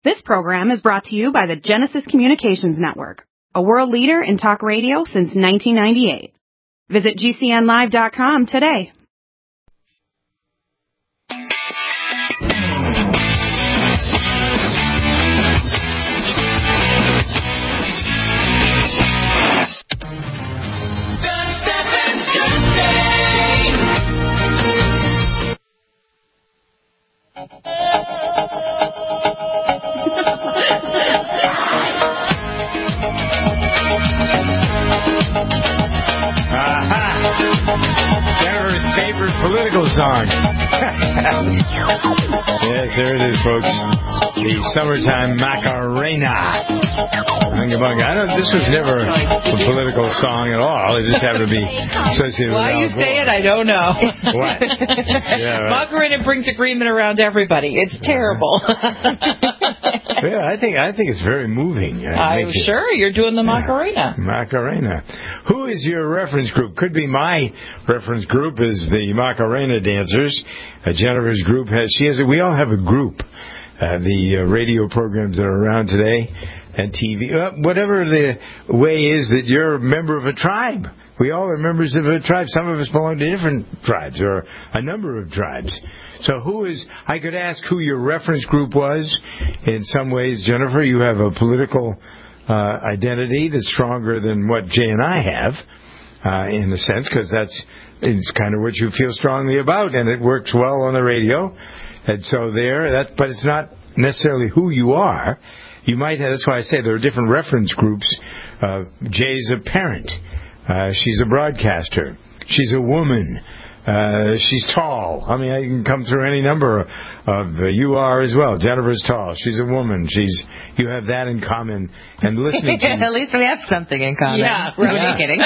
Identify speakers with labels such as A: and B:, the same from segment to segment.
A: This program is brought to you by the Genesis Communications Network, a world leader in talk radio since 1998. Visit GCNlive.com today.
B: Jennifer's favorite political song. Yes, there it is, folks. The summertime Macarena. I know this was never a political song at all. It just happened to be associated with
C: Why you say it, I don't know.
B: What? Yeah, right.
C: Macarena brings agreement around everybody. It's terrible.
B: Yeah, I think it's very moving.
C: I'm sure you're doing the Macarena.
B: Macarena. Who is your reference group? Could be my reference group is the Macarena dancers. Jennifer's group we all have a group. The radio programs that are around today and TV, whatever the way is that you're a member of a tribe. We all are members of a tribe. Some of us belong to different tribes or a number of tribes. So I could ask who your reference group was. In some ways, Jennifer, you have a political identity that's stronger than what Jay and I have, in a sense, because it's kind of what you feel strongly about, and it works well on the radio. And so but it's not necessarily who you are. You might have, that's why I say there are different reference groups. Jay's a parent. She's a broadcaster. She's a woman. She's tall. I mean, I can come through any number of. You are as well. Jennifer's tall. She's a woman. You have that in common. And listening to
D: At least we have something in common.
C: Yeah,
D: right.
C: I'm
D: Just kidding.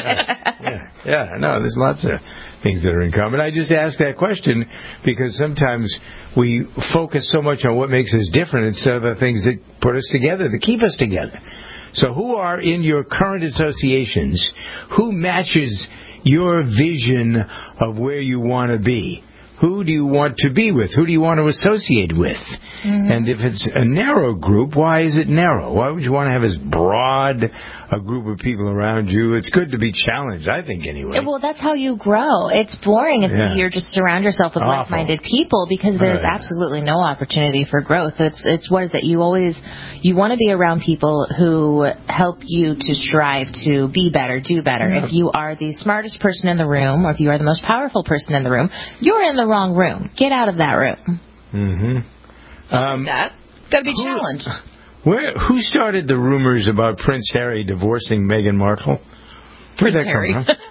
B: Yeah. No, there's lots of things that are in common. I just ask that question because sometimes we focus so much on what makes us different instead of the things that put us together, that keep us together. So who are in your current associations? Who matches your vision of where you want to be? Who do you want to be with? Who do you want to associate with? Mm-hmm. And if it's a narrow group, why is it narrow? Why would you want to have as broad a group of people around you? It's good to be challenged, I think, anyway.
D: Well, that's how you grow. It's boring if you just surround yourself with like-minded people because there's absolutely no opportunity for growth. It's what is it? You want to be around people who help you to strive to be better, do better. Yeah. If you are the smartest person in the room or if you are the most powerful person in the room, you're in the wrong room. Get out of that room.
B: Mm-hmm.
C: Got to be challenged.
B: Who started the rumors about Prince Harry divorcing Meghan Markle?
C: Prince Harry.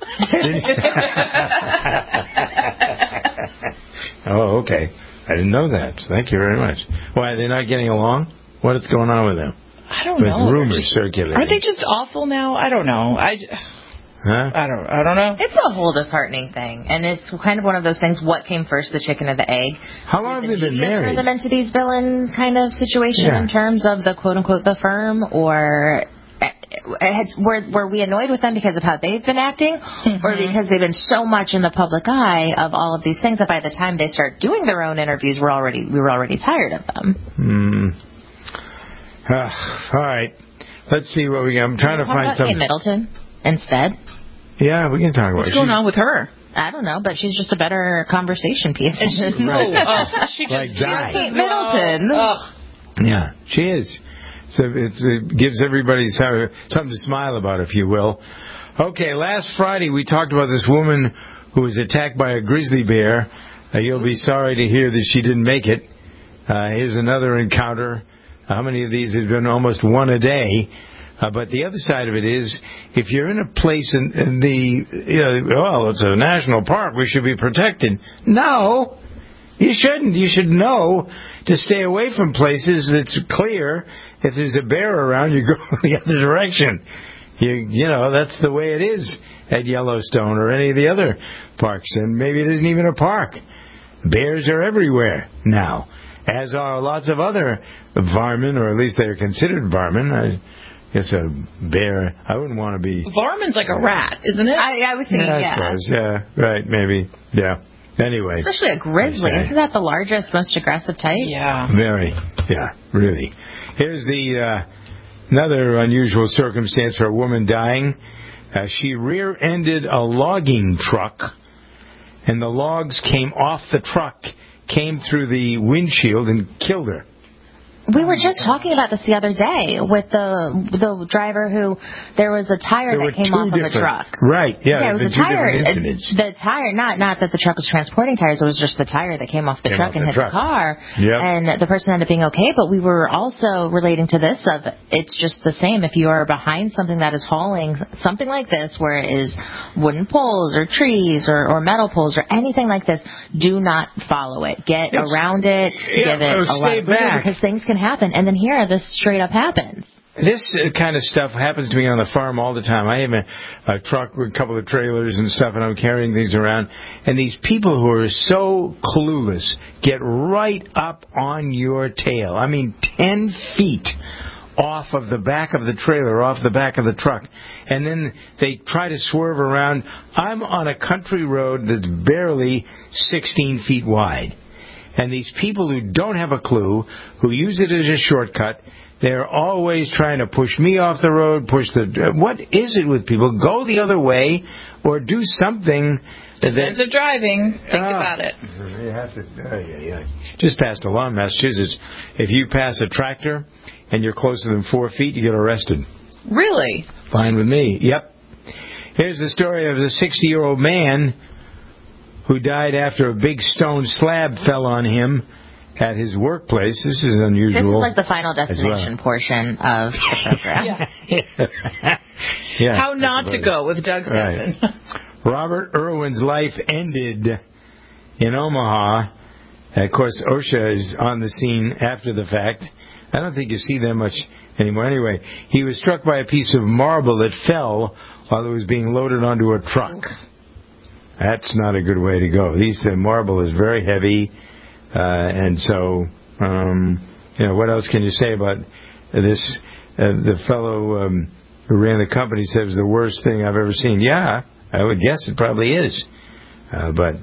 B: Oh, okay. I didn't know that. Thank you very much. Why, they're not getting along? What is going on with them?
C: I don't know.
B: With rumors circulating.
C: Aren't they just awful now? I don't know.
B: Huh?
C: I don't know.
D: It's a whole disheartening thing, and it's kind of one of those things. What came first, the chicken or the egg?
B: How long have they been married?
D: Turn them into these villain kind of situation in terms of the quote unquote the firm, or were we annoyed with them because of how they've been acting, or because they've been so much in the public eye of all of these things that by the time they start doing their own interviews, we were already tired of them.
B: All right, let's see what we got. I'm trying to find some.
D: Kate Middleton instead.
B: Yeah, we can talk about it.
C: What's going on with her?
D: I don't know, but she's just a better conversation piece.
C: She
B: like
D: Kate Middleton.
B: Yeah, she is. So it gives everybody something to smile about, if you will. Okay, last Friday we talked about this woman who was attacked by a grizzly bear. You'll be sorry to hear that she didn't make it. Here's another encounter. How many of these have been almost one a day? But the other side of it is, if you're in a place it's a national park, we should be protected. No, you shouldn't. You should know to stay away from places that's clear. If there's a bear around, you go the other direction. You know, that's the way it is at Yellowstone or any of the other parks. And maybe it isn't even a park. Bears are everywhere now, as are lots of other varmin, or at least they're considered varmin. It's a bear. I wouldn't want to be.
C: Varmin's like a rat, isn't it?
D: I was thinking,
B: I suppose. Yeah, right, maybe. Yeah. Anyway.
D: Especially a grizzly. Isn't that the largest, most aggressive type?
C: Yeah.
B: Very. Yeah, really. Here's the another unusual circumstance for a woman dying. She rear-ended a logging truck, and the logs came off the truck, came through the windshield, and killed her.
D: We were just talking about this the other day with the driver who there was a tire that came off of the truck.
B: Right, yeah.
D: It was a tire. The tire, not that the truck was transporting tires, it was just the tire that came off the truck and hit the car.
B: Yep.
D: And the person ended up being okay, but we were also relating to this of it's just the same. If you are behind something that is hauling something like this where it is wooden poles or trees or metal poles or anything like this, do not follow it. Get around it, give it a lot of room because things can happen. And then here, this straight up happens.
B: This kind of stuff happens to me on the farm all the time. I have a truck with a couple of trailers and stuff, and I'm carrying things around. And these people who are so clueless get right up on your tail. I mean, 10 feet off of the back of the trailer, off the back of the truck. And then they try to swerve around. I'm on a country road that's barely 16 feet wide. And these people who don't have a clue, who use it as a shortcut, they're always trying to push me off the road, what is it with people? Go the other way or do something.
C: Depends on driving. Think about it.
B: You have to. Just passed a law in Massachusetts. If you pass a tractor and you're closer than 4 feet, you get arrested.
C: Really?
B: Fine with me. Yep. Here's the story of the 60-year-old man who died after a big stone slab fell on him at his workplace. This is unusual.
D: This is like the Final Destination portion of the program.
B: Yeah.
C: How not to go with Doug Stephan.
B: Right. Robert Irwin's life ended in Omaha. Of course, OSHA is on the scene after the fact. I don't think you see that much anymore. Anyway, he was struck by a piece of marble that fell while it was being loaded onto a truck. That's not a good way to go. The marble is very heavy, and so, what else can you say about this? The fellow who ran the company said it was the worst thing I've ever seen. Yeah, I would guess it probably is. But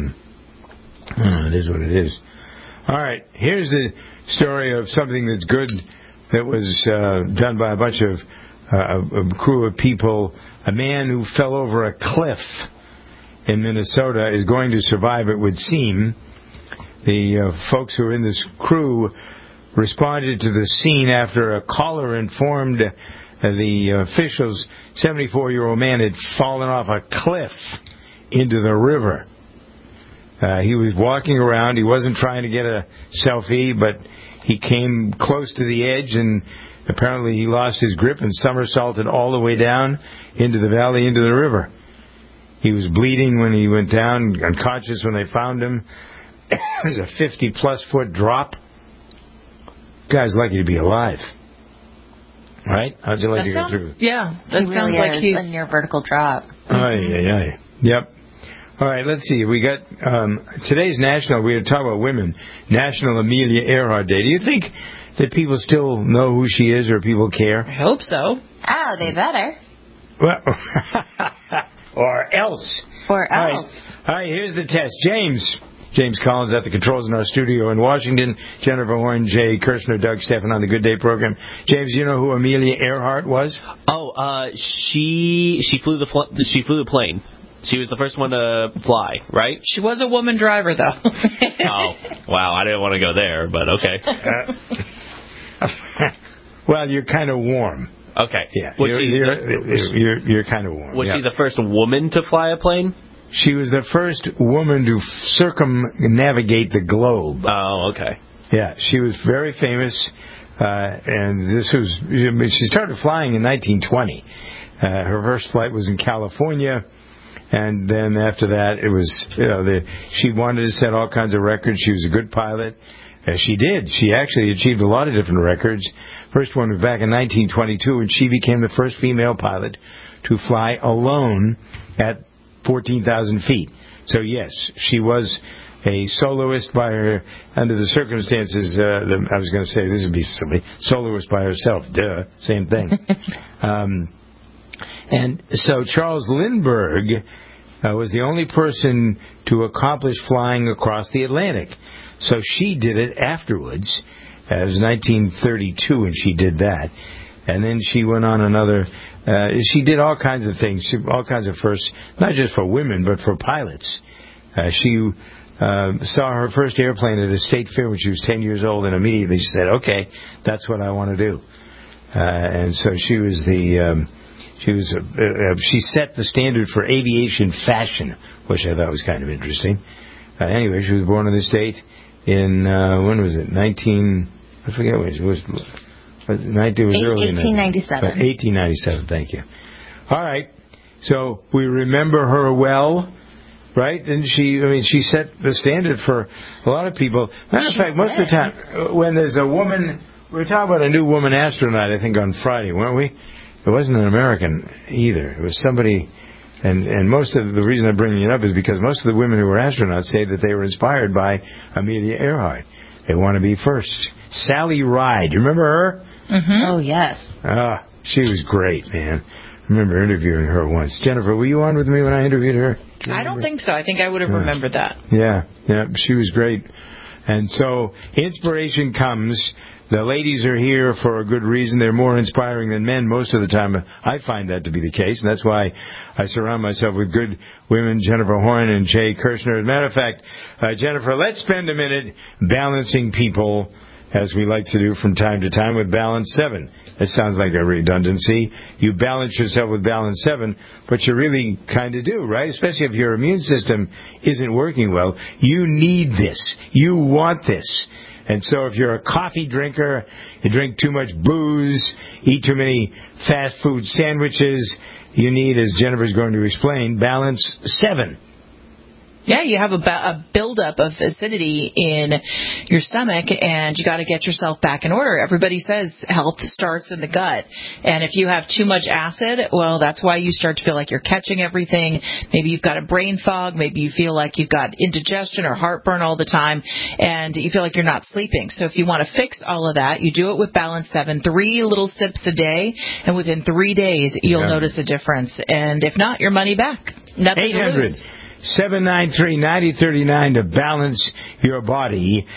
B: it is what it is. All right, here's the story of something that's good that was done by a bunch of a crew of people. A man who fell over a cliff in Minnesota is going to survive, it would seem. The folks who are in this crew responded to the scene after a caller informed the officials 74-year-old man had fallen off a cliff into the river. He was walking around. He wasn't trying to get a selfie, but he came close to the edge, and apparently he lost his grip and somersaulted all the way down into the valley, into the river. He was bleeding when he went down, unconscious when they found him. There's a 50-plus foot drop. Guy's lucky to be alive. Right? How'd you like to go through?
C: Yeah, that
D: sounds
C: really like he's
D: a near vertical drop.
B: Yep. All right, let's see. We got today's national. We're going to talk about women. National Amelia Earhart Day. Do you think that people still know who she is, or people care?
C: I hope so.
D: Oh, they better.
B: Well, or else.
D: Or else.
B: All right, here's the test. James Collins at the controls in our studio in Washington. Jennifer Horn, Jay Kirshner, Doug Stephan on the Good Day program. James, you know who Amelia Earhart was?
E: Oh, she flew the plane. She was the first one to fly, right?
C: She was a woman driver, though.
E: Oh, wow. I didn't want to go there, but okay.
B: Well, you're kind of warm.
E: Okay.
B: Yeah, you're kind of warm.
E: Was she the first woman to fly a plane?
B: She was the first woman to circumnavigate the globe.
E: Oh, okay.
B: Yeah, she was very famous, and she started flying in 1920. Her first flight was in California, and then after that, it was, she wanted to set all kinds of records. She was a good pilot. She did. She actually achieved a lot of different records. First one was back in 1922, and she became the first female pilot to fly alone at 14,000 feet. So, yes, she was a soloist by her, under the circumstances, I was going to say, this would be silly, soloist by herself. Duh, same thing. And so Charles Lindbergh was the only person to accomplish flying across the Atlantic. So she did it afterwards. It was 1932 when she did that. And then she went on another... she did all kinds of things, all kinds of firsts, not just for women, but for pilots. She saw her first airplane at a state fair when she was 10 years old, and immediately she said, okay, that's what I want to do. And so she was she set the standard for aviation fashion, which I thought was kind of interesting. Anyway, she was born in the state in, when was it? I forget when it was. It was early
D: 1897.
B: 1897, thank you. All right. So we remember her well, right? And she set the standard for a lot of people. Matter of fact, most of the time, when there's a woman, we were talking about a new woman astronaut, I think, on Friday, weren't we? It wasn't an American either. It was somebody, and most of the reason I'm bringing it up is because most of the women who were astronauts say that they were inspired by Amelia Earhart. They want to be first. Sally Ride, you remember her?
D: Mm-hmm. Oh, yes.
B: She was great, man. I remember interviewing her once. Jennifer, were you on with me when I interviewed her?
C: I don't think so. I think I would have remembered that.
B: Yeah, she was great. And so inspiration comes. The ladies are here for a good reason. They're more inspiring than men most of the time. I find that to be the case, and that's why I surround myself with good women, Jennifer Horn and Jay Kirshner. As a matter of fact, Jennifer, let's spend a minute balancing people, as we like to do from time to time, with Balance 7. It sounds like a redundancy. You balance yourself with Balance 7, but you really kind of do, right? Especially if your immune system isn't working well. You need this. You want this. And so if you're a coffee drinker, you drink too much booze, eat too many fast food sandwiches, you need, as Jennifer's going to explain, Balance 7.
C: Yeah, you have a buildup of acidity in your stomach, and you got to get yourself back in order. Everybody says health starts in the gut, and if you have too much acid, well, that's why you start to feel like you're catching everything. Maybe you've got a brain fog. Maybe you feel like you've got indigestion or heartburn all the time, and you feel like you're not sleeping. So if you want to fix all of that, you do it with Balance 7, 3 little sips a day, and within 3 days, you'll notice a difference. And if not, your money back. Nothing to lose.
B: 793-9039 to balance your body.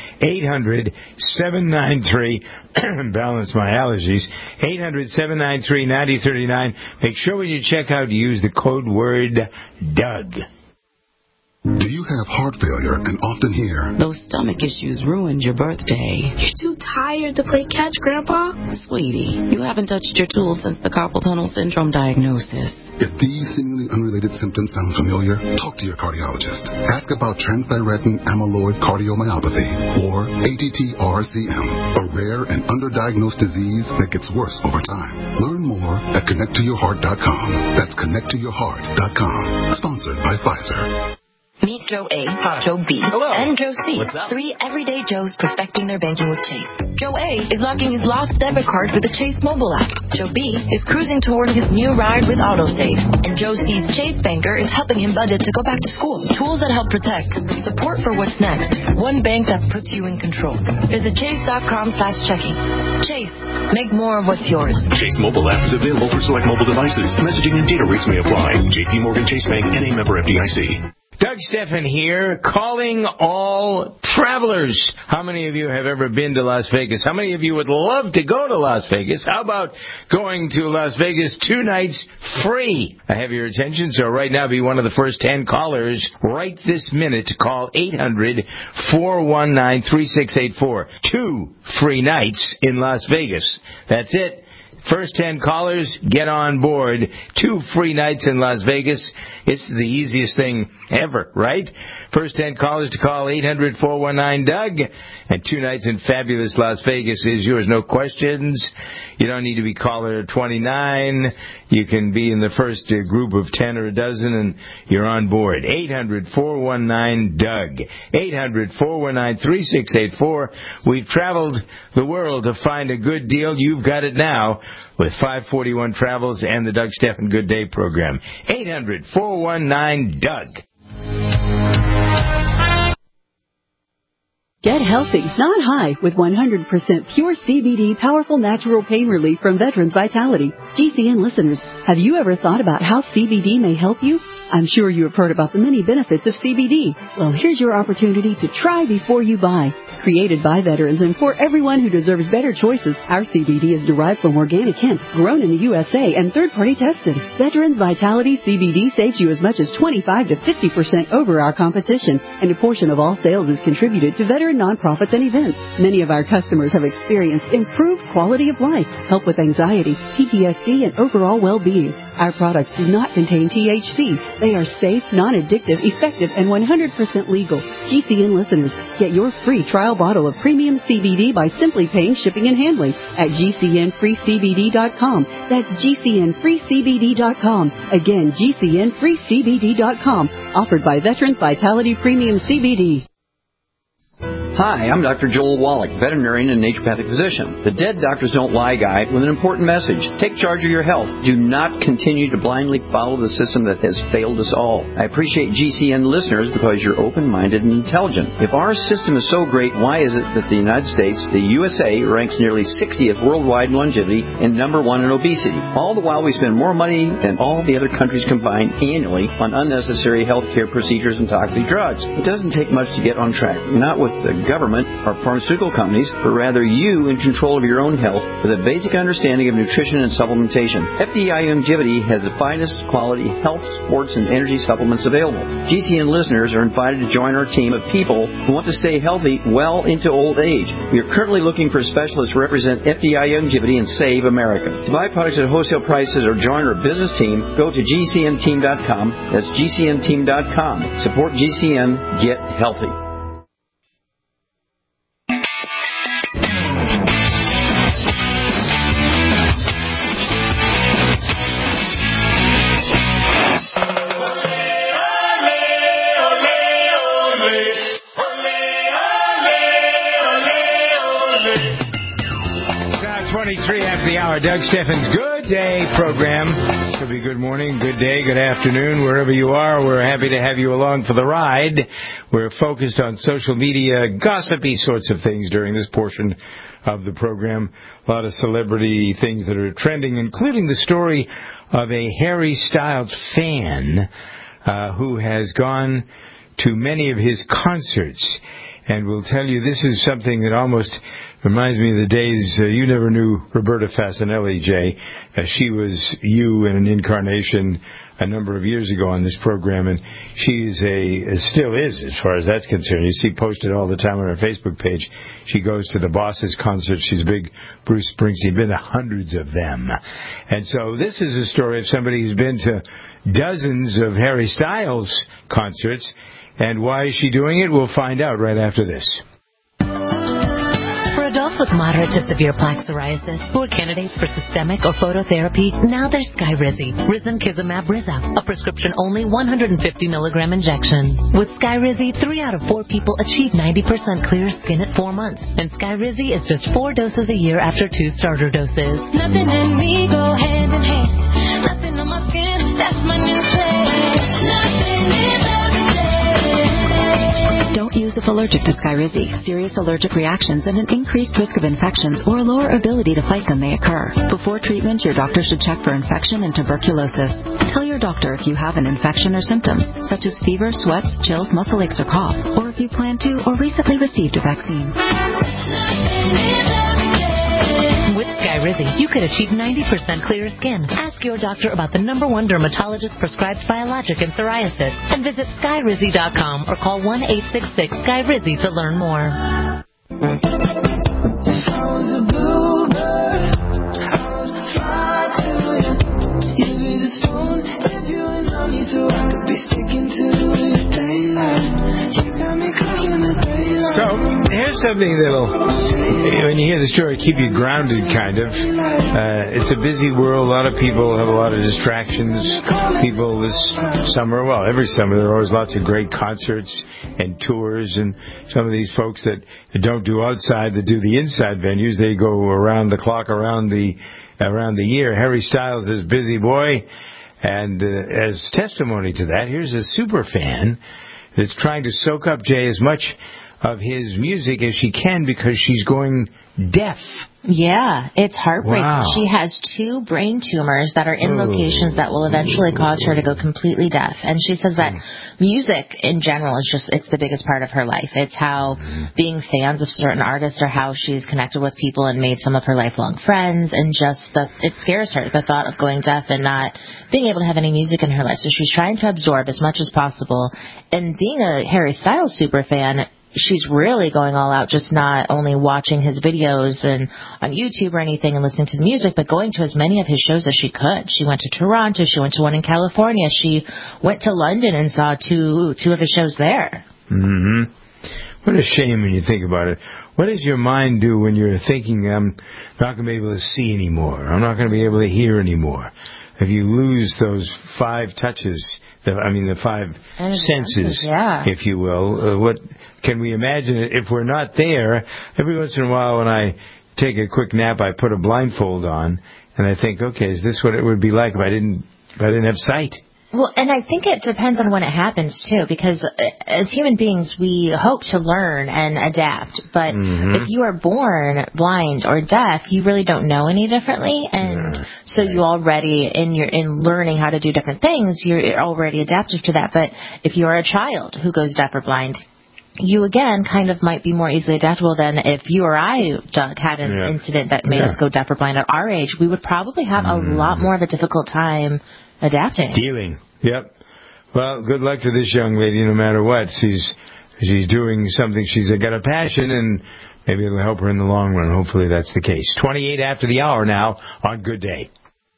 B: 800-793, balance my allergies. 800-793-9039. Make sure when you check out, you use the code word Doug.
F: Do you have heart failure and often hear,
G: those stomach issues ruined your birthday?
H: You're too tired to play catch, Grandpa?
G: Sweetie, you haven't touched your tools since the carpal tunnel syndrome diagnosis.
F: If these seemingly unrelated symptoms sound familiar, talk to your cardiologist. Ask about transthyretin amyloid cardiomyopathy, or ATTR-CM, a rare and underdiagnosed disease that gets worse over time. Learn more at connecttoyourheart.com. That's connecttoyourheart.com. Sponsored by Pfizer.
I: Meet Joe A, Joe B, and Joe C. 3 everyday Joes perfecting their banking with Chase. Joe A is locking his lost debit card with the Chase mobile app. Joe B is cruising toward his new ride with AutoSave. And Joe C's Chase banker is helping him budget to go back to school. Tools that help protect. Support for what's next. One bank that puts you in control. Visit chase.com/checking. Chase, make more of what's yours.
J: Chase mobile app is available for select mobile devices. Messaging and data rates may apply. JP Morgan Chase Bank, N.A. member FDIC.
B: Doug Steffen here, calling all travelers. How many of you have ever been to Las Vegas? How many of you would love to go to Las Vegas? How about going to Las Vegas 2 nights free? I have your attention, so right now be one of the first 10 callers right this minute to call 800-419-3684. 2 free nights in Las Vegas. That's it. First 10 callers, get on board. 2 free nights in Las Vegas. It's the easiest thing ever, right? First 10 callers to call 800-419-DOUG. And 2 nights in fabulous Las Vegas is yours. No questions. You don't need to be caller 29. You can be in the first group of 10 or a dozen, and you're on board. 800-419-DOUG. 800-419-3684. We've traveled the world to find a good deal. You've got it now with 541 Travels and the Doug Steffen Good Day program. 800-419-DOUG.
K: Get healthy, not high, with 100% pure CBD powerful natural pain relief from Veterans Vitality. GCN listeners, have you ever thought about how CBD may help you? I'm sure you have heard about the many benefits of CBD. Well, here's your opportunity to try before you buy. Created by veterans and for everyone who deserves better choices, our CBD is derived from organic hemp, grown in the USA, and third-party tested. Veterans Vitality CBD saves you as much as 25 to 50% over our competition, and a portion of all sales is contributed to veteran nonprofits and events. Many of our customers have experienced improved quality of life, help with anxiety, PTSD, and overall well-being. Our products do not contain THC. They are safe, non-addictive, effective, and 100% legal. GCN listeners, get your free trial bottle of premium CBD by simply paying shipping and handling at GCNFreeCBD.com. That's GCNFreeCBD.com. Again, GCNFreeCBD.com. Offered by Veterans Vitality Premium CBD.
L: Hi, I'm Dr. Joel Wallach, veterinarian and naturopathic physician. The Dead Doctors Don't Lie guy with an important message. Take charge of your health. Do not continue to blindly follow the system that has failed us all. I appreciate GCN listeners because you're open-minded and intelligent. If our system is so great, why is it that the United States, the USA, ranks nearly 60th worldwide in longevity and number 1 in obesity? All the while we spend more money than all the other countries combined annually on unnecessary health care procedures and toxic drugs. It doesn't take much to get on track. Not with the government or pharmaceutical companies, but rather you in control of your own health with a basic understanding of nutrition and supplementation. FDI Longevity has the finest quality health, sports, and energy supplements available. GCN listeners are invited to join our team of people who want to stay healthy well into old age. We are currently looking for specialists to represent FDI Longevity and Save America. To buy products at wholesale prices or join our business team, go to GCNteam.com. That's GCNteam.com. Support GCN. Get healthy.
B: Doug Steffens' Good Day program. Could be good morning, good day, good afternoon, wherever you are. We're happy to have you along for the ride. We're focused on social media, gossipy sorts of things during this portion of the program. A lot of celebrity things that are trending, including the story of a Harry Styles fan who has gone to many of his concerts. And we'll tell you, this is something that almost reminds me of the days you never knew Roberta Fasanelli, Jay. She was you in an incarnation a number of years ago on this program, and she still is, as far as that's concerned. You see posted all the time on her Facebook page. She goes to the Bosses concert. She's a big Bruce Springsteen, been to hundreds of them. And so this is a story of somebody who's been to dozens of Harry Styles concerts. And why is she doing it? We'll find out right after this.
M: For adults with moderate to severe plaque psoriasis who are candidates for systemic or phototherapy, now there's Skyrizi, Risankizumab Rizza, a prescription-only 150 milligram injection. With Skyrizi, 3 out of 4 people achieve 90% clear skin at 4 months, and Skyrizi is just 4 doses a year after 2 starter doses.
N: Nothing in me go hand in hand. Nothing on my skin, that's my new plan. Nothing is
O: Don't use if allergic to Skyrizi. Serious allergic reactions and an increased risk of infections or a lower ability to fight them may occur. Before treatment, your doctor should check for infection and tuberculosis. Tell your doctor if you have an infection or symptoms, such as fever, sweats, chills, muscle aches, or cough, or if you plan to or recently received a vaccine.
M: With Skyrizi, you could achieve 90% clearer skin. Ask your doctor about the #1 dermatologist-prescribed biologic in psoriasis and visit Skyrizi.com or call 1-866-SKYRIZI to learn more.
B: So, here's something that'll, when you hear the story, keep you grounded, kind of. It's a busy world. A lot of people have a lot of distractions. People this summer, well, every summer, there are always lots of great concerts and tours. And some of these folks that don't do outside, that do the inside venues, they go around the clock, around the year. Harry Styles is busy boy. And as testimony to that, here's a super fan that's trying to soak up, Jay, as much of his music as she can because she's going deaf.
D: Yeah, it's heartbreaking.
B: Wow.
D: She has 2 brain tumors that are in locations that will eventually cause her to go completely deaf. And she says that music in general is just, it's the biggest part of her life. It's how being fans of certain artists are how she's connected with people and made some of her lifelong friends. And just it scares her, the thought of going deaf and not being able to have any music in her life. So she's trying to absorb as much as possible. And being a Harry Styles super fan, she's really going all out, just not only watching his videos and on YouTube or anything and listening to the music, but going to as many of his shows as she could. She went to Toronto. She went to one in California. She went to London and saw two of his shows there.
B: Mm-hmm. What a shame when you think about it. What does your mind do when you're thinking, I'm not going to be able to see anymore? I'm not going to be able to hear anymore? If you lose those 5 touches, the 5 senses, if you will, what can we imagine if we're not there? Every once in a while when I take a quick nap, I put a blindfold on, and I think, okay, is this what it would be like if I didn't have sight?
D: Well, and I think it depends on when it happens, too, because as human beings, we hope to learn and adapt. But if you are born blind or deaf, you really don't know any differently. And so you already, in learning how to do different things, you're already adaptive to that. But if you are a child who goes deaf or blind, you, again, kind of might be more easily adaptable than if you or I, Doug, had an incident that made us go deaf or blind at our age. We would probably have a lot more of a difficult time adapting.
B: Dealing. Yep. Well, good luck to this young lady no matter what. She's doing something. She's got a passion, and maybe it'll help her in the long run. Hopefully that's the case. 28 after the hour now on Good Day.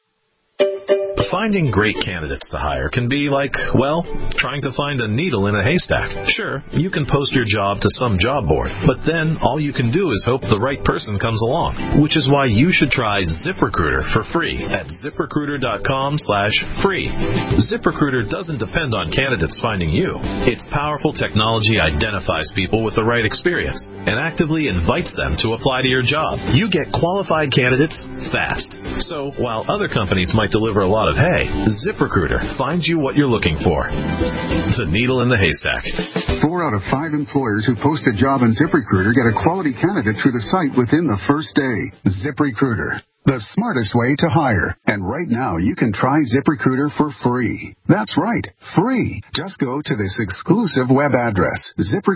P: Finding great candidates to hire can be like, well, trying to find a needle in a haystack. Sure, you can post your job to some job board, but then all you can do is hope the right person comes along, which is why you should try ZipRecruiter for free at ZipRecruiter.com/free. ZipRecruiter doesn't depend on candidates finding you. Its powerful technology identifies people with the right experience and actively invites them to apply to your job. You get qualified candidates fast. So while other companies might deliver a lot of hay, ZipRecruiter finds you what you're looking for. The needle in the haystack.
F: 4 out of 5 employers who post a job on ZipRecruiter get a quality candidate through the site within the first day. ZipRecruiter, the smartest way to hire. And right now, you can try ZipRecruiter for free. That's right, free. Just go to this exclusive web address,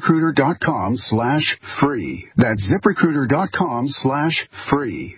F: ZipRecruiter.com/free. That's ZipRecruiter.com/free.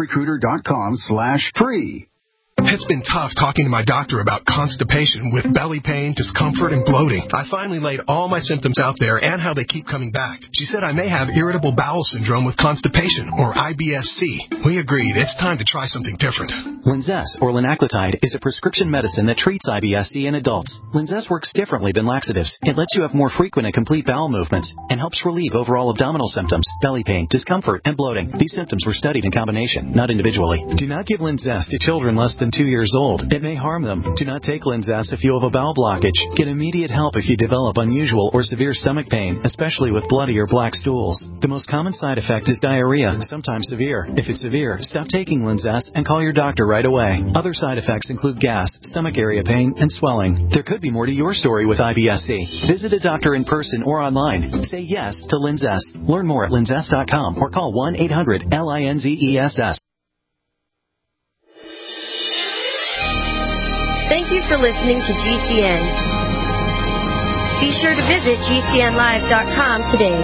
F: ZipRecruiter.com/free.
Q: It's been tough talking to my doctor about constipation with belly pain, discomfort, and bloating. I finally laid all my symptoms out there and how they keep coming back. She said I may have irritable bowel syndrome with constipation, or IBS-C. We agreed it's time to try something different.
R: Linzess, or linaclotide, is a prescription medicine that treats IBS-C in adults. Linzess works differently than laxatives. It lets you have more frequent and complete bowel movements and helps relieve overall abdominal symptoms, belly pain, discomfort, and bloating. These symptoms were studied in combination, not individually. Do not give Linzess to children less than 2 years old. It may harm them. Do not take Linzess if you have a bowel blockage. Get immediate help if you develop unusual or severe stomach pain, especially with bloody or black stools. The most common side effect is diarrhea, sometimes severe. If it's severe, stop taking Linzess and call your doctor right away. Other side effects include gas, stomach area pain, and swelling. There could be more to your story with IBS-C. Visit a doctor in person or online. Say yes to Linzess. Learn more at linzess.com or call 1-800-LINZESS.
S: Thank you for listening to GCN. Be sure to visit GCNlive.com today.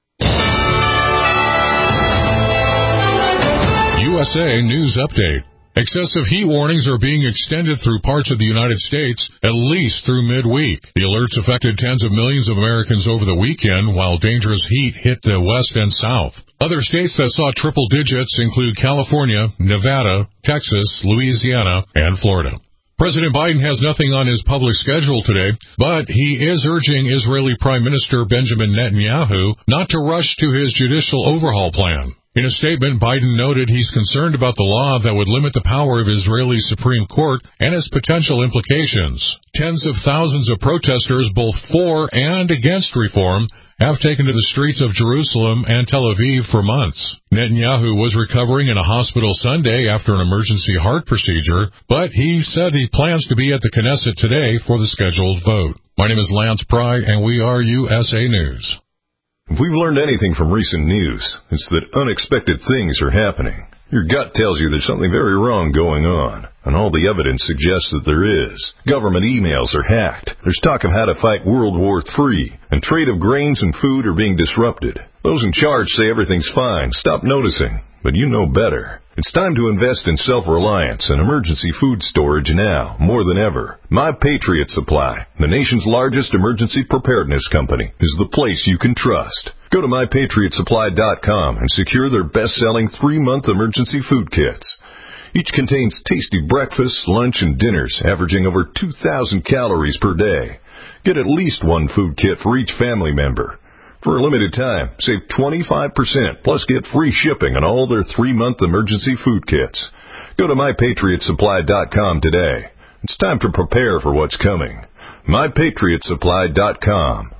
T: USA News Update. Excessive heat warnings are being extended through parts of the United States, at least through midweek. The alerts affected tens of millions of Americans over the weekend, while dangerous heat hit the West and South. Other states that saw triple digits include California, Nevada, Texas, Louisiana, and Florida. President Biden has nothing on his public schedule today, but he is urging Israeli Prime Minister Benjamin Netanyahu not to rush to his judicial overhaul plan. In a statement, Biden noted he's concerned about the law that would limit the power of Israeli Supreme Court and its potential implications. Tens of thousands of protesters, both for and against reform, have taken to the streets of Jerusalem and Tel Aviv for months. Netanyahu was recovering in a hospital Sunday after an emergency heart procedure, but he said he plans to be at the Knesset today for the scheduled vote. My name is Lance Pry, and we are USA News.
U: If we've learned anything from recent news, it's that unexpected things are happening. Your gut tells you there's something very wrong going on, and all the evidence suggests that there is. Government emails are hacked. There's talk of how to fight World War III, and trade of grains and food are being disrupted. Those in charge say everything's fine. Stop noticing, but you know better. It's time to invest in self-reliance and emergency food storage now, more than ever. My Patriot Supply, the nation's largest emergency preparedness company, is the place you can trust. Go to MyPatriotSupply.com and secure their best-selling 3-month emergency food kits. Each contains tasty breakfasts, lunch, and dinners, averaging over 2,000 calories per day. Get at least one food kit for each family member. For a limited time, save 25%, plus get free shipping on all their 3-month emergency food kits. Go to MyPatriotSupply.com today. It's time to prepare for what's coming. MyPatriotSupply.com.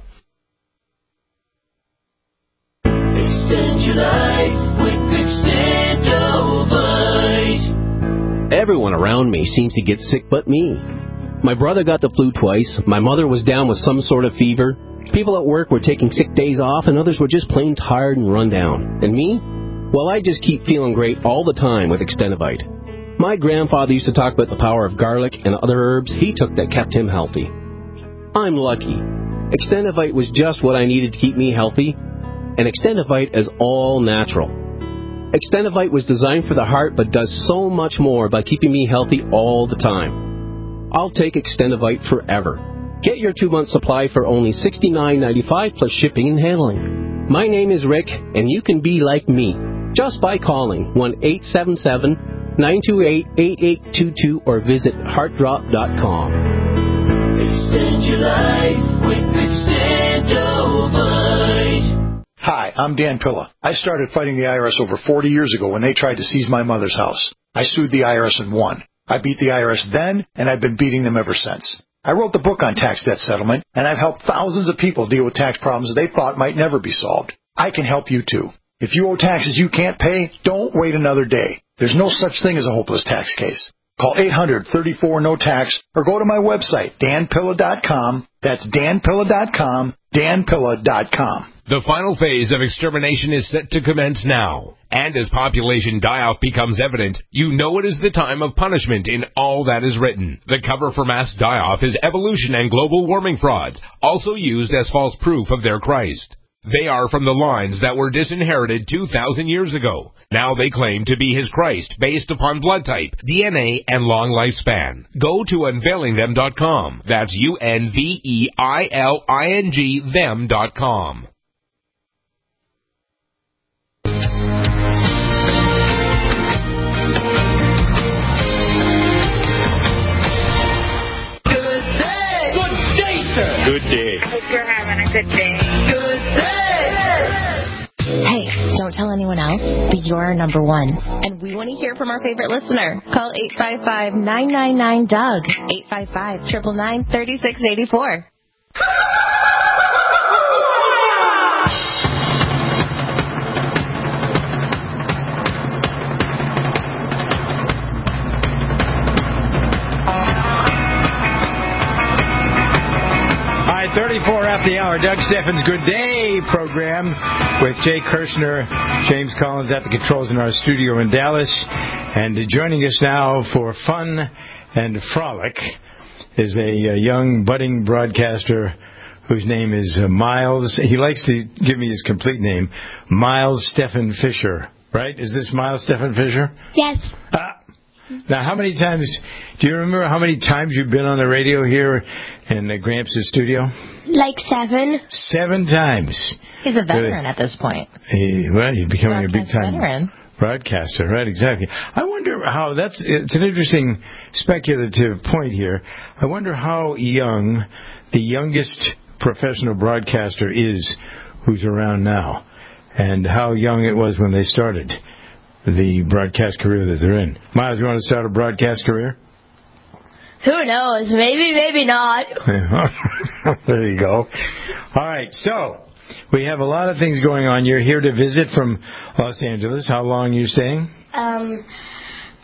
N: Extend your life with Extendovite.
E: Everyone around me seems to get sick but me. My brother got the flu twice. My mother was down with some sort of fever. People at work were taking sick days off, and others were just plain tired and run down. And me? Well, I just keep feeling great all the time with Extendovite. My grandfather used to talk about the power of garlic and other herbs he took that kept him healthy. I'm lucky. Extendovite was just what I needed to keep me healthy, and Extendovite is all natural. Extendovite was designed for the heart but does so much more by keeping me healthy all the time. I'll take Extendovite forever. Get your 2-month supply for only $69.95 plus shipping and handling. My name is Rick, and you can be like me just by calling 1-877-928-8822 or visit heartdrop.com.
N: Extend your life with Extendovite.
V: Hi, I'm Dan Pilla. I started fighting the IRS over 40 years ago when they tried to seize my mother's house. I sued the IRS and won. I beat the IRS then, and I've been beating them ever since. I wrote the book on tax debt settlement, and I've helped thousands of people deal with tax problems they thought might never be solved. I can help you, too. If you owe taxes you can't pay, don't wait another day. There's no such thing as a hopeless tax case. Call 800-34-NO-TAX or go to my website, danpilla.com. That's danpilla.com, danpilla.com.
W: The final phase of extermination is set to commence now. And as population die-off becomes evident, you know it is the time of punishment in all that is written. The cover for mass die-off is evolution and global warming frauds, also used as false proof of their Christ. They are from the lines that were disinherited 2,000 years ago. Now they claim to be his Christ based upon blood type, DNA, and long lifespan. Go to unveilingthem.com. That's UNVEILING them.com.
B: Good day.
X: Hope you're having a good day. Good day.
D: Hey, don't tell anyone else, but you're number one. And we want to hear from our favorite listener. Call 855-999-DOUG. 855-999-3684.
B: All right, 34 after the hour. Doug Steffens' Good Day program with Jay Kirshner, James Collins at the controls in our studio in Dallas. And joining us now for fun and frolic is a young budding broadcaster whose name is Miles. He likes to give me his complete name, Miles Stephen Fisher. Right? Is this Miles Stephen Fisher?
H: Yes.
B: Now, how many times, do you remember how many times you've been on the radio here in the Gramps' studio?
H: Like 7.
B: 7 times.
D: He's a veteran at this point.
B: Well, he's becoming a big-time
D: veteran.
B: Broadcaster, right, exactly. I wonder how, it's an interesting speculative point here. I wonder how young the youngest professional broadcaster is who's around now, and how young it was when they started the broadcast career that they're in. Miles, you want to start a broadcast career?
H: Who knows? Maybe, maybe not.
B: There you go. All right, so we have a lot of things going on. You're here to visit from Los Angeles. How long are you staying?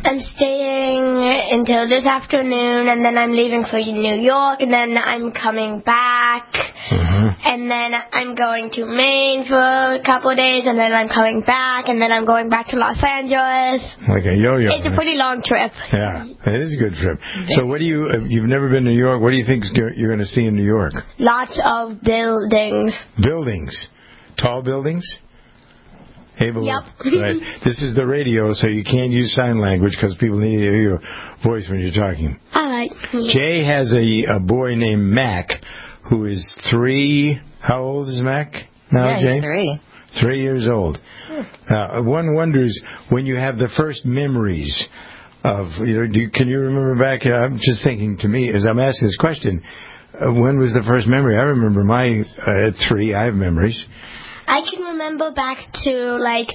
H: I'm staying until this afternoon, and then I'm leaving for New York, and then I'm coming back, and then I'm going to Maine for a couple of days, and then I'm coming back, and then I'm going back to Los Angeles.
B: Like a yo-yo.
H: It's a pretty long trip.
B: Yeah, it is a good trip. So what do you've never been to New York, what do you think you're going to see in New York?
H: Lots of buildings.
B: Buildings? Tall buildings?
H: Yep.
B: Right. This is the radio, so you can't use sign language because people need to hear your voice when you're talking.
H: All right.
B: Jay has a boy named Mac who is 3. How old is Mac now, Jay?
D: He's 3.
B: 3 years old. One wonders when you have the first memories of, can you remember back? I'm just thinking to me as I'm asking this question, when was the first memory? I remember at 3, I have memories.
H: I can remember back to,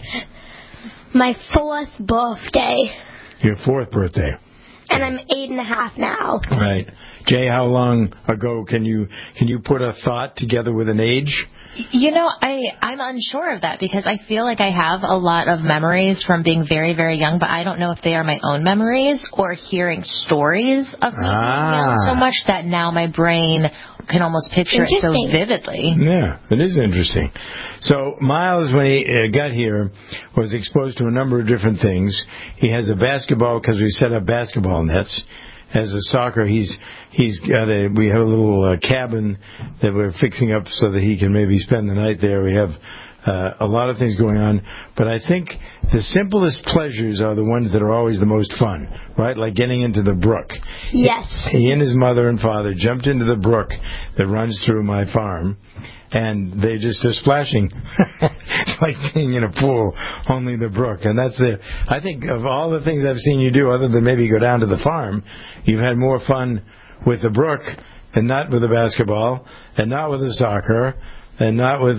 H: my 4th birthday.
B: Your 4th birthday.
H: And I'm 8.5 now.
B: Right. Jay, how long ago can you put a thought together with an age?
D: I'm unsure of that because I feel like I have a lot of memories from being very, very young, but I don't know if they are my own memories or hearing stories of me being young so much that now my brain can almost picture it so vividly.
B: Yeah, it is interesting. So Miles, when he got here, was exposed to a number of different things. He has a basketball because we set up basketball nets. As a soccer, we have a little cabin that we're fixing up so that he can maybe spend the night there. We have a lot of things going on, but I think the simplest pleasures are the ones that are always the most fun, right? Like getting into the brook.
H: Yes.
B: He and his mother and father jumped into the brook that runs through my farm, and they just are splashing. It's like being in a pool, only the brook. And I think of all the things I've seen you do, other than maybe go down to the farm, you've had more fun with the brook and not with the basketball and not with the soccer and not with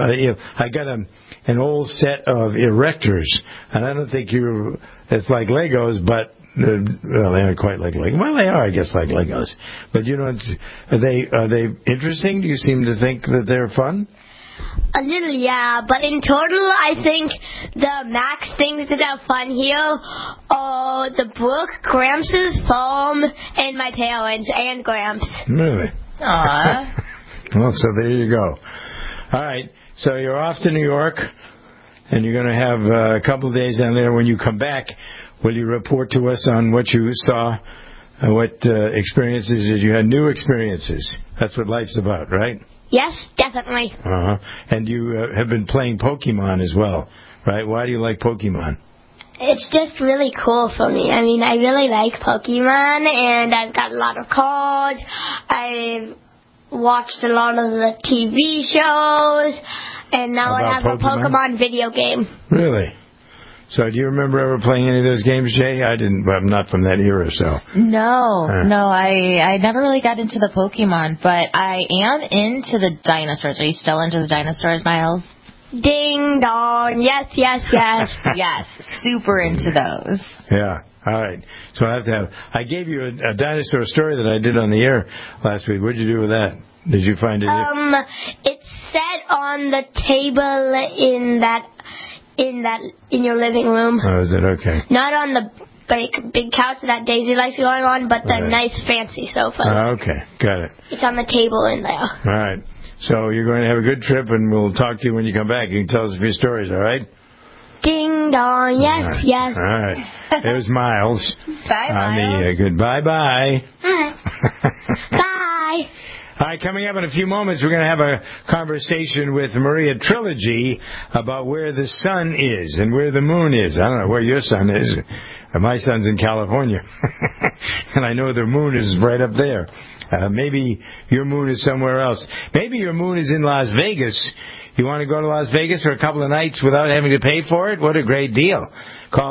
B: I got an old set of erectors, and I don't think it's like Legos, but they aren't quite like Legos. Well, they are, I guess, like Legos. But are they interesting? Do you seem to think that they're fun?
H: A little, yeah. But in total, I think the max things that are fun here are the brook, Gramps' farm, and my parents, and Gramps.
B: Really?
D: Aww.
B: Well, so there you go. All right. So you're off to New York, and you're going to have a couple of days down there. When you come back, will you report to us on what you saw, what experiences did you had? New experiences. That's what life's about, right?
H: Yes, definitely.
B: And you have been playing Pokemon as well, right? Why do you like Pokemon?
H: It's just really cool for me. I mean, I really like Pokemon, and I've got a lot of cards. I've watched a lot of the TV shows, and now I have a Pokemon video game.
B: Really? So do you remember ever playing any of those games, Jay? I didn't. I'm not from that era, so.
D: No, I never really got into the Pokemon, but I am into the dinosaurs. Are you still into the dinosaurs, Miles?
H: Ding dong. Yes.
D: Yes, super into those.
B: Yeah. All right. So I gave you a dinosaur story that I did on the air last week. What did you do with that? Did you find it?
H: It's set on the table in your living room.
B: Oh, is it? Okay.
H: Not on the big couch that Daisy likes going on, but the nice fancy sofa.
B: Okay, got it.
H: It's on the table in there.
B: All right. So you're going to have a good trip, and we'll talk to you when you come back. You can tell us a few stories, all right?
H: Ding dong. Yes.
B: All right. There's Miles.
D: Bye, Miles.
B: Goodbye. Bye.
H: Bye.
B: All right, coming up in a few moments, we're going to have a conversation with Maria Trilogy about where the sun is and where the moon is. I don't know where your sun is. My son's in California. And I know the moon is right up there. Maybe your moon is somewhere else. Maybe your moon is in Las Vegas. You want to go to Las Vegas for a couple of nights without having to pay for it? What a great deal. Call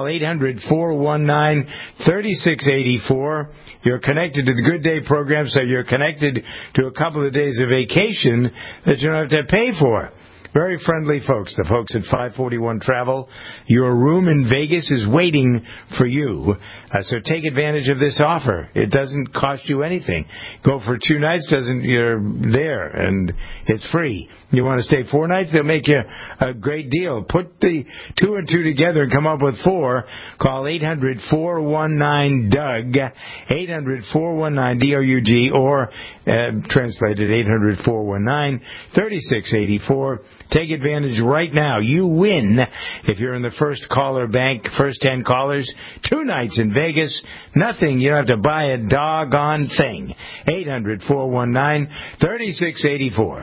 B: 800-419-3684. You're connected to the Good Day program, so you're connected to a couple of days of vacation that you don't have to pay for. Very friendly folks, the folks at 541 Travel. Your room in Vegas is waiting for you. So take advantage of this offer. It doesn't cost you anything. Go for 2 nights, you're there, and it's free. You want to stay 4 nights, they'll make you a great deal. Put the 2 and 2 together and come up with 4. Call 800-419-DOUG, 800-419-DOUG, or translated 800-419-3684. Take advantage right now. You win if you're in the first caller bank, first 10 callers, 2 nights in Vegas. Nothing. You don't have to buy a doggone thing. 800-419-3684.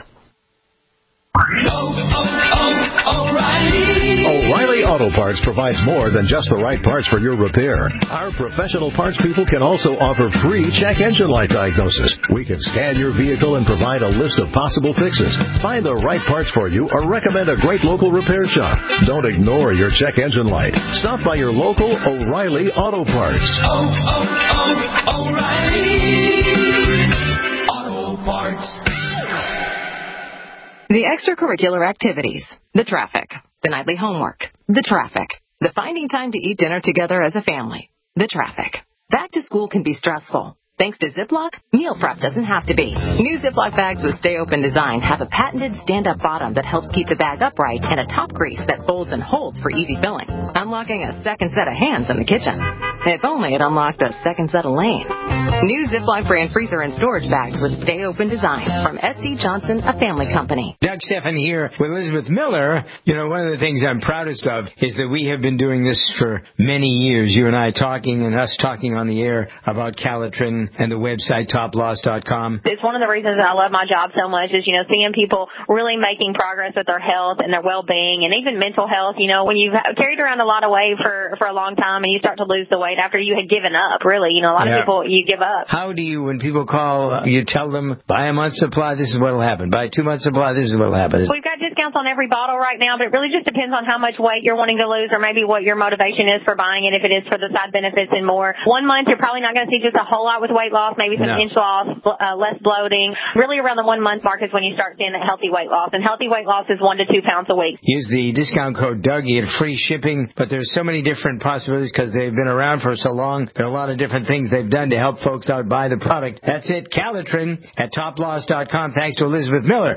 A: O'Reilly Auto Parts provides more than just the right parts for your repair. Our professional parts people can also offer free check engine light diagnosis. We can scan your vehicle and provide a list of possible fixes. Find the right parts for you or recommend a great local repair shop. Don't ignore your check engine light. Stop by your local O'Reilly Auto Parts.
C: O'Reilly Auto Parts.
G: The extracurricular activities, the traffic, the nightly homework, the traffic, the finding time to eat dinner together as a family, the traffic. Back to school can be stressful. Thanks to Ziploc, meal prep doesn't have to be. New Ziploc bags with Stay Open design have a patented stand-up bottom that helps keep the bag upright and a top crease that folds and holds for easy filling, unlocking a second set of hands in the kitchen. If only it unlocked a second set of lanes. New Ziploc brand freezer and storage bags with Stay Open design from S.C. Johnson, a family company.
B: Doug Stephan here with Elizabeth Miller. You know, one of the things I'm proudest of is that we have been doing this for many years, you and I talking and us talking on the air about Calitrin and the website toploss.com.
I: It's one of the reasons I love my job so much is, seeing people really making progress with their health and their well-being and even mental health. When you've carried around a lot of weight for a long time and you start to lose the weight after you had given up, really, a lot of people, you give up.
B: How do you, when people call, you tell them, buy a month's supply, this is what will happen. Buy 2 months' supply, this is what will happen.
I: We've got discounts on every bottle right now, but it really just depends on how much weight you're wanting to lose or maybe what your motivation is for buying it, if it is for the side benefits and more. 1 month, you're probably not going to see just a whole lot with weight loss, maybe some inch loss, less bloating. Really around the 1 month mark is when you start seeing that healthy weight loss. And healthy weight loss is 1 to 2 pounds a week.
B: Use the discount code Doug. You get free shipping, but there's so many different possibilities because they've been around for so long. There are a lot of different things they've done to help folks out buy the product. That's it. Calitrin at toploss.com. Thanks to Elizabeth Miller.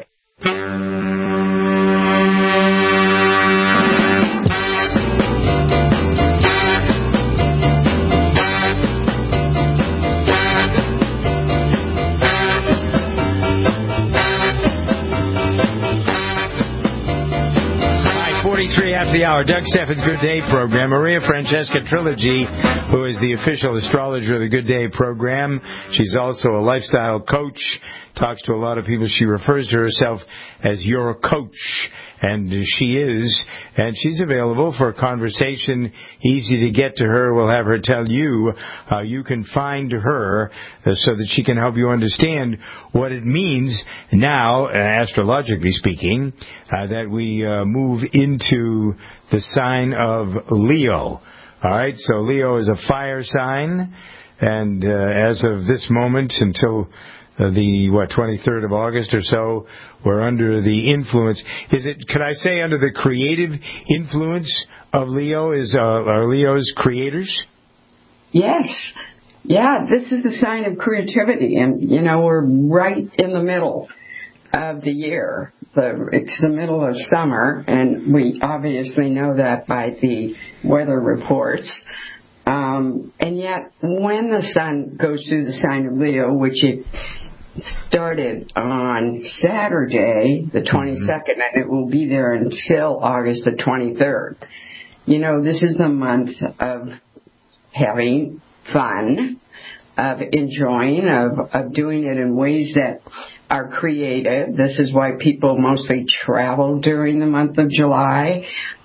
B: 43 after the hour. Doug Stephan's Good Day program. Maria Francesca Trilogy, who is the official astrologer of the Good Day program. She's also a lifestyle coach. Talks to a lot of people. She refers to herself as your coach. And she is. And she's available for a conversation. Easy to get to her. We'll have her tell you how you can find her so that she can help you understand what it means now, astrologically speaking, that we move into the sign of Leo. All right, so Leo is a fire sign. And as of this moment until the 23rd of August or so, we're under the influence. Could I say under the creative influence of Leo? Are Leos creators?
Y: Yes. Yeah, this is the sign of creativity. And, we're right in the middle of the year. It's the middle of summer, and we obviously know that by the weather reports. And yet, when the sun goes through the sign of Leo, which it started on Saturday, the 22nd, and it will be there until August the 23rd. This is the month of having fun, of enjoying, of doing it in ways that are creative. This is why people mostly travel during the month of July.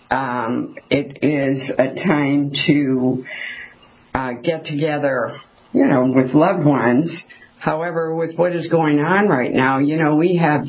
Y: It is a time to get together, with loved ones. However, with what is going on right now, we have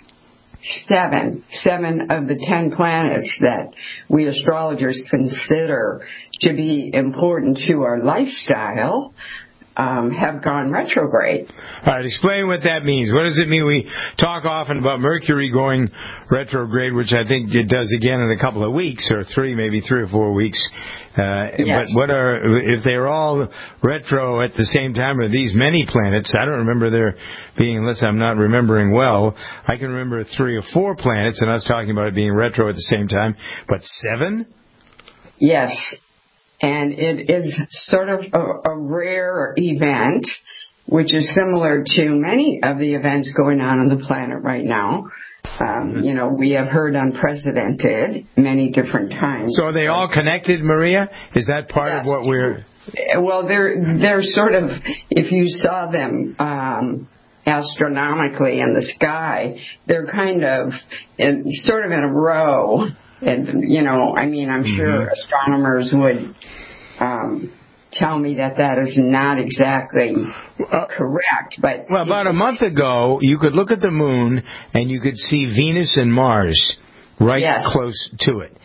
Y: seven of the 10 planets that we astrologers consider to be important to our lifestyle have gone retrograde.
B: All right, explain what that means. What does it mean? We talk often about Mercury going retrograde, which I think it does again in a couple of weeks, or maybe 3 or 4 weeks.
Y: Yes.
B: But if they're all retro at the same time, are these many planets? I don't remember there being, unless I'm not remembering well, I can remember 3 or 4 planets, and I was talking about it being retro at the same time, but 7?
Y: Yes. And it is sort of a rare event, which is similar to many of the events going on the planet right now. We have heard unprecedented many different times.
B: So are they all connected, Maria? Is that part of what we're...
Y: Well, they're sort of, if you saw them astronomically in the sky, they're kind of sort of in a row. And, I'm sure astronomers would tell me that is not exactly correct. But
B: about a month ago, you could look at the moon and you could see Venus and Mars close to it.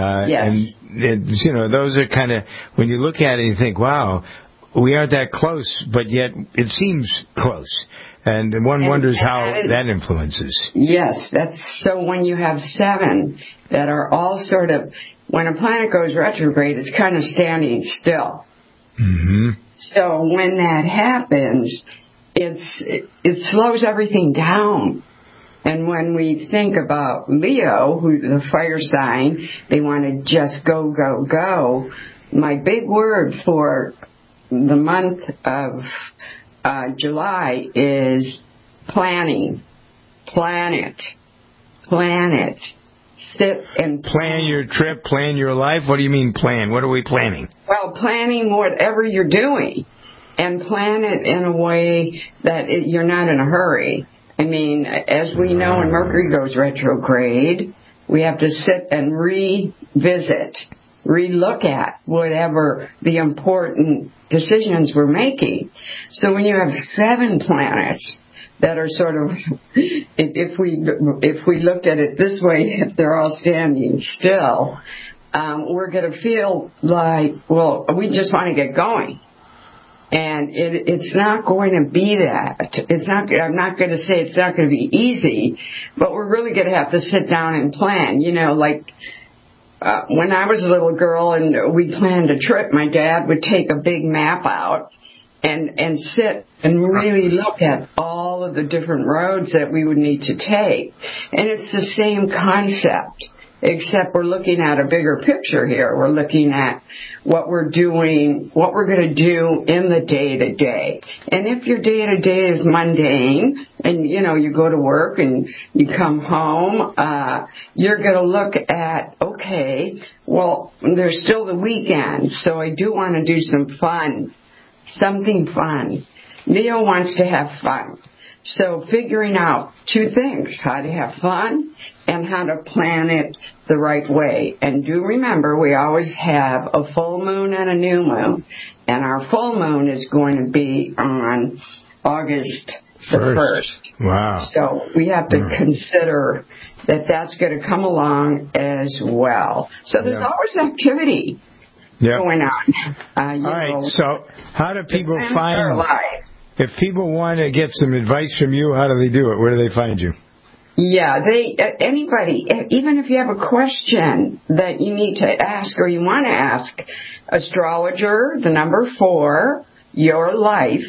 B: And those are kind of, when you look at it, you think, wow, we aren't that close, but yet it seems close. And one wonders how that influences.
Y: Yes, that's so when you have 7 that are all sort of, when a planet goes retrograde, it's kind of standing still.
B: Mm-hmm.
Y: So when that happens, it slows everything down. And when we think about Leo, who's the fire sign, they want to just go, go, go. My big word for the month of July is planning. Planet. Sit and
B: plan your trip, plan your life. What do you mean plan? What are we planning?
Y: Well, planning whatever you're doing, and plan it in a way that you're not in a hurry. I mean, as we know, when Mercury goes retrograde, we have to sit and revisit, relook at whatever the important decisions we're making. So when you have 7 planets that are sort of, if we looked at it this way, if they're all standing still, we're going to feel like, well, we just want to get going. And it's not going to be that. I'm not going to say it's not going to be easy, but we're really going to have to sit down and plan. When I was a little girl and we planned a trip, my dad would take a big map out and sit and really look at all of the different roads that we would need to take. And it's the same concept, except we're looking at a bigger picture here. We're looking at what we're doing, what we're going to do in the day-to-day. And if your day-to-day is mundane and, you go to work and you come home, you're going to look at, okay, well, there's still the weekend, so I do want to do some fun. Something fun. Leo wants to have fun. So figuring out 2 things, how to have fun and how to plan it the right way. And do remember, we always have a full moon and a new moon. And our full moon is going to be on August the 1st.
B: Wow.
Y: So we have to consider that that's going to come along as well. So there's always activity going on.
B: All right, so how do people find... If people want to get some advice from you, how do they do it? Where do they find you?
Y: Yeah, anybody, even if you have a question that you need to ask or you want to ask, astrologer, the number 4, your life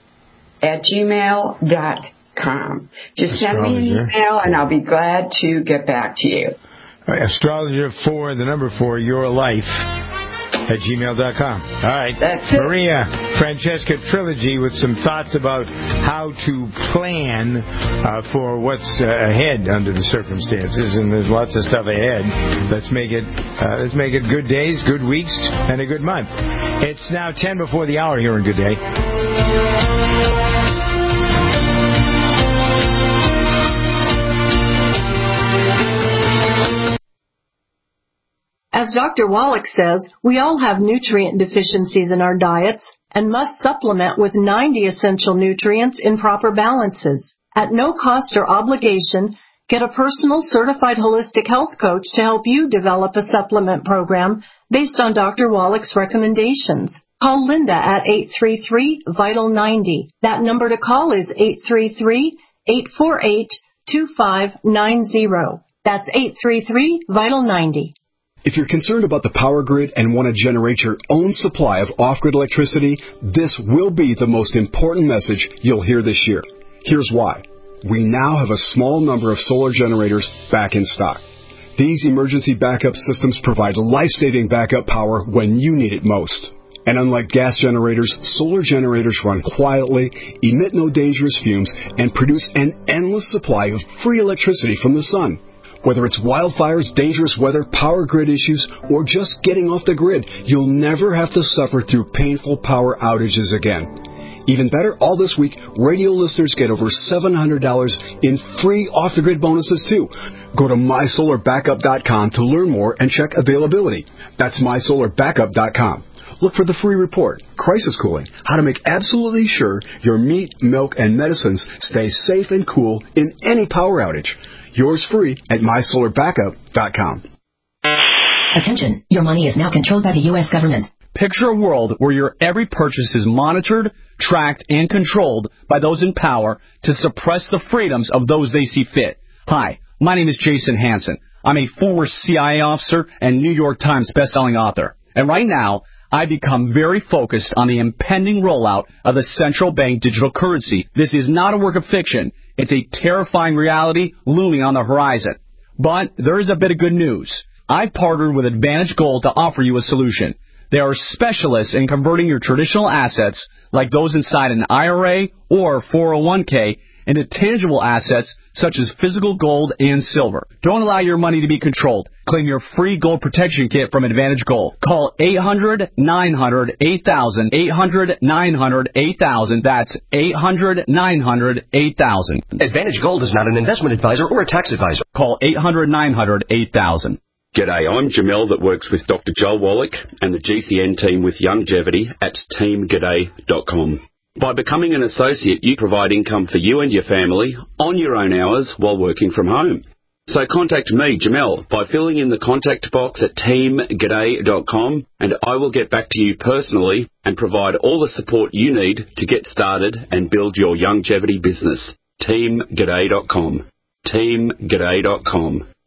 Y: @gmail.com. Just send me an email and I'll be glad to get back to you.
B: All right, astrologer 4, the number 4, your life @gmail.com. All right.
Y: That's it.
B: Maria Francesca Trilogy with some thoughts about how to plan for what's ahead under the circumstances, and there's lots of stuff ahead. Let's make it good days, good weeks, and a good month. It's now 10 before the hour here on Good Day.
J: As Dr. Wallach says, we all have nutrient deficiencies in our diets and must supplement with 90 essential nutrients in proper balances. At no cost or obligation, get a personal certified holistic health coach to help you develop a supplement program based on Dr. Wallach's recommendations. Call Linda at 833-VITAL-90. That number to call is 833-848-2590. That's 833-VITAL-90.
K: If you're concerned about the power grid and want to generate your own supply of off-grid electricity, this will be the most important message you'll hear this year. Here's why. We now have a small number of solar generators back in stock. These emergency backup systems provide life-saving backup power when you need it most. And unlike gas generators, solar generators run quietly, emit no dangerous fumes, and produce an endless supply of free electricity from the sun. Whether it's wildfires, dangerous weather, power grid issues, or just getting off the grid, you'll never have to suffer through painful power outages again. Even better, all this week, radio listeners get over $700 in free off-the-grid bonuses, too. Go to mysolarbackup.com to learn more and check availability. That's mysolarbackup.com. Look for the free report, Crisis Cooling, how to make absolutely sure your meat, milk, and medicines stay safe and cool in any power outage. Yours free at mysolarbackup.com.
L: Attention, your money is now controlled by the U.S. government. Picture a world where your every purchase is monitored, tracked, and controlled by those in power to suppress the freedoms of those they see fit. Hi, my name is Jason Hansen. I'm a former CIA officer and New York Times bestselling author. And right now, I become very focused on the impending rollout of the central bank digital currency. This is not a work of fiction. It's a terrifying reality looming on the horizon. But there is a bit of good news. I've partnered with Advantage Gold to offer you a solution. They are specialists in converting your traditional assets, like those inside an IRA or 401k, into tangible assets such as physical gold and silver. Don't allow your money to be controlled. Claim your free gold protection kit from Advantage Gold. Call 800-900-8000, 800-900-8000. That's 800-900-8000.
M: Advantage Gold is not an investment advisor or a tax advisor.
L: Call 800-900-8000.
O: G'day, I'm Jamel that works with Dr. Joel Wallach and the GCN team with Longevity at teamg'day.com. By becoming an associate, you provide income for you and your family on your own hours while working from home. So contact me, Jamel, by filling in the contact box at teamg'day.com, and I will get back to you personally and provide all the support you need to get started and build your longevity business. teamg'day.com. teamg'day.com.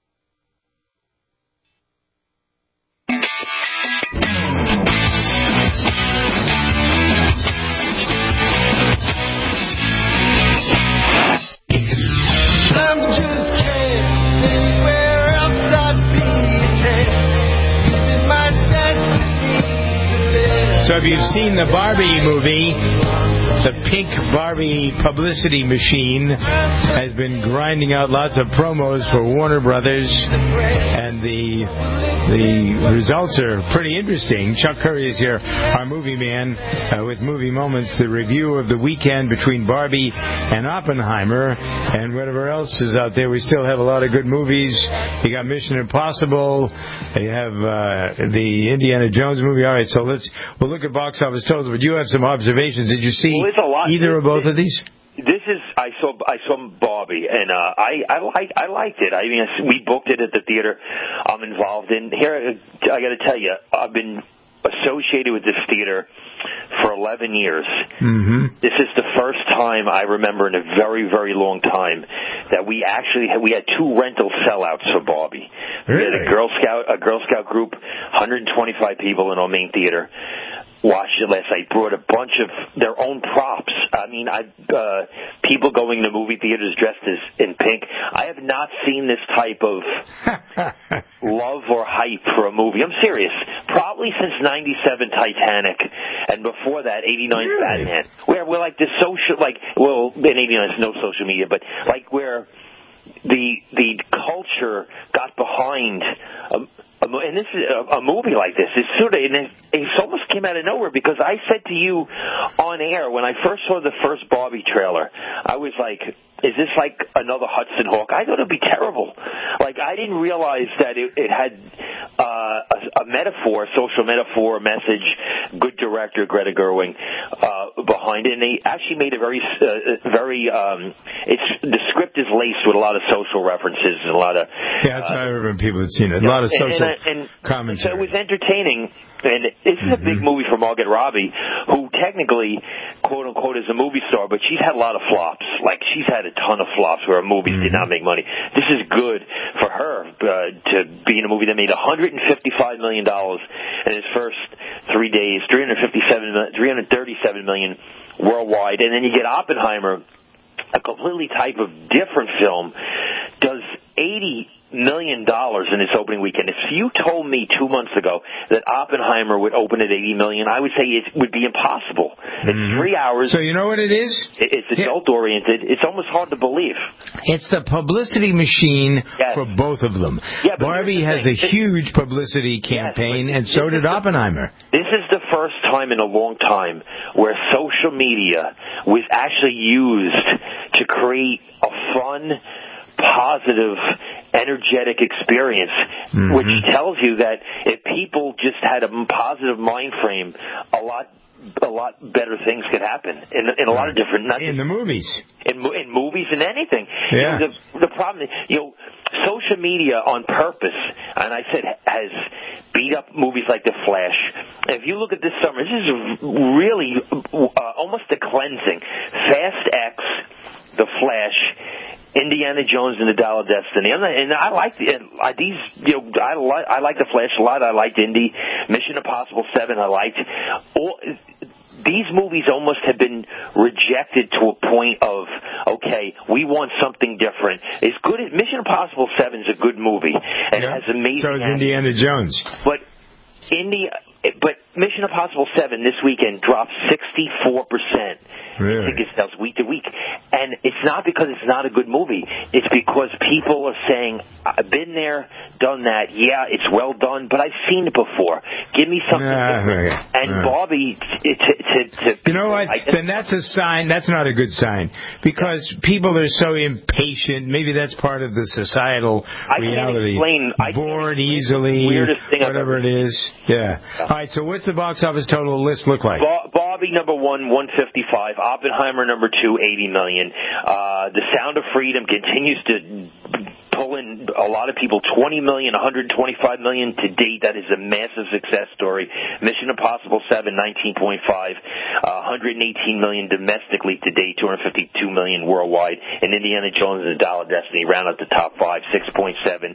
B: So if you've seen the Barbie movie, the pink Barbie publicity machine has been grinding out lots of promos for Warner Brothers, and the results are pretty interesting. Chuck Curry is here, our movie man, with Movie Moments, the review of the weekend between Barbie and Oppenheimer, and whatever else is out there. We still have a lot of good movies. You got Mission Impossible. You have the Indiana Jones movie. All right, so we'll look at box office totals, but you have some observations. Did you see either or both of these?
P: This is I saw Barbie, and I liked it. I mean, we booked it at the theater I'm involved in. Here, I got to tell you, I've been associated with this theater for 11 years.
B: Mm-hmm.
P: This is the first time I remember in a very, very long time that we had two rental sellouts for Barbie.
B: Really?
P: We had a Girl Scout group, 125 people in our main theater. Watched it last night. Brought a bunch of their own props. I mean, people going to movie theaters dressed in pink. I have not seen this type of love or hype for a movie. I'm serious. Probably since '97 Titanic, and before that '89 Batman. Where we're like this social, in '89 there's no social media, but like where the culture got behind. And this is a movie like this. It's sort of, it almost came out of nowhere, because I said to you on air when I first saw the first Barbie trailer, I was like, is this like another Hudson Hawk? I thought it'd be terrible. Like, I didn't realize that it had a metaphor, a social metaphor, message, good director, Greta Gerwig, behind it. And they actually made a very, the script is laced with a lot of social references and a lot of...
B: Yeah, that's what I remember when people had seen it. A lot of social commentary.
P: So it was entertaining. And this is a big movie for Margot Robbie, who technically, quote-unquote, is a movie star, but she's had a lot of flops. Like, she's had a ton of flops where her movies did not make money. This is good for her to be in a movie that made $155 million in its first 3 days, $337 million worldwide. And then you get Oppenheimer, a completely type of different film, does $80 million in its opening weekend. If you told me 2 months ago that Oppenheimer would open at $80 million, I would say it would be impossible. It's 3 hours.
B: So you know what it is?
P: It's adult-oriented. It's almost hard to believe.
B: It's the publicity machine for both of them.
P: Yeah,
B: Barbie has a huge publicity campaign, and so did Oppenheimer.
P: This is the first time in a long time where social media was actually used to create a fun, positive, energetic experience, which tells you that if people just had a positive mind frame, a lot better things could happen in a lot of different...
B: In the movies.
P: In movies and anything.
B: Yeah.
P: The problem is, social media on purpose, and I said, has beat up movies like The Flash. If you look at this summer, this is really almost a cleansing. Fast X, The Flash, Indiana Jones and the Dial of Destiny, and I like these. I like The Flash a lot. I liked Indy, Mission Impossible 7. I liked these movies. Almost have been rejected to a point of, okay, we want something different. It's good. Mission Impossible 7 is a good movie, and it has amazing.
B: So is Indiana Jones.
P: But Mission Impossible 7 this weekend dropped 64%.
B: Really?
P: Ticket sales week to week. And it's not because it's not a good movie. It's because people are saying, I've been there, done that. Yeah, it's well done, but I've seen it before. Give me something different. And Bobby,
B: you know what? Then that's a sign. That's not a good sign. Because people are so impatient. Maybe that's part of the societal reality. Bored easily, whatever it is. Yeah. All right, so what's the box office total list look like?
P: Bobby, number 1, 155. Oppenheimer, number 2, $80 million. The Sound of Freedom continues to pull in a lot of people. $20 million, $125 million to date. That is a massive success story. Mission Impossible 7, $19.5. $118 million domestically to date. $252 million worldwide. And Indiana Jones and the Dial of Destiny round out the top 5. 6.7.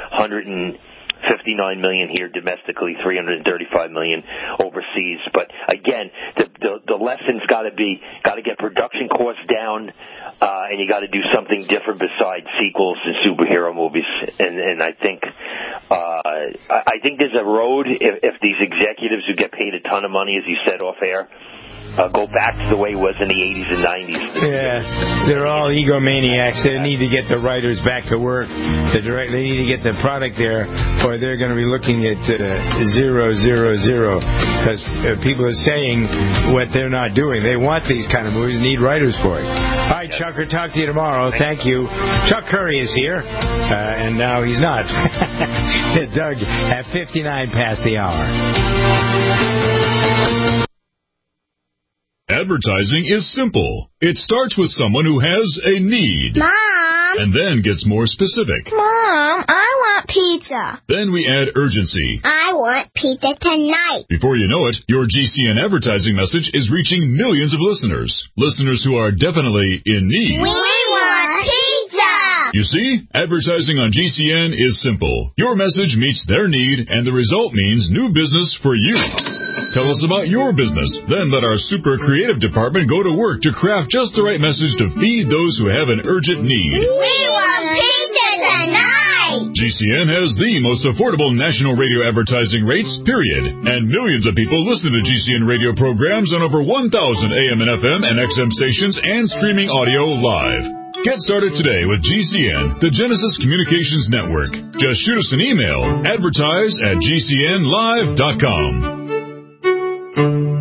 P: $59 million here domestically, $335 million overseas. But again, the lesson's got to get production costs down, and you got to do something different besides sequels and superhero movies. And I think there's a road if these executives who get paid a ton of money, as you said off air, go back to the way it was in the 80s and 90s.
B: Yeah, they're all egomaniacs. They need to get the writers back to work. They need to get the product there, or they're going to be looking at 0, 0, 0, because people are saying what they're not doing. They want these kind of movies, need writers for it. All right, Chuck, we'll talk to you tomorrow. Thank you. Chuck Curry is here, and now he's not. Doug, at 59 past the hour.
F: Advertising is simple. It starts with someone who has a need.
H: Mom!
F: And then gets more specific.
H: Mom, I want pizza.
F: Then we add urgency.
H: I want pizza tonight.
F: Before you know it, your GCN advertising message is reaching millions of listeners. Listeners who are definitely in need.
H: We want pizza!
F: You see, advertising on GCN is simple. Your message meets their need, and the result means new business for you. Tell us about your business. Then let our super creative department go to work to craft just the right message to feed those who have an urgent need.
H: We want pizza tonight!
F: GCN has the most affordable national radio advertising rates, period. And millions of people listen to GCN radio programs on over 1,000 AM and FM and XM stations and streaming audio live. Get started today with GCN, the Genesis Communications Network. Just shoot us an email, advertise@gcnlive.com.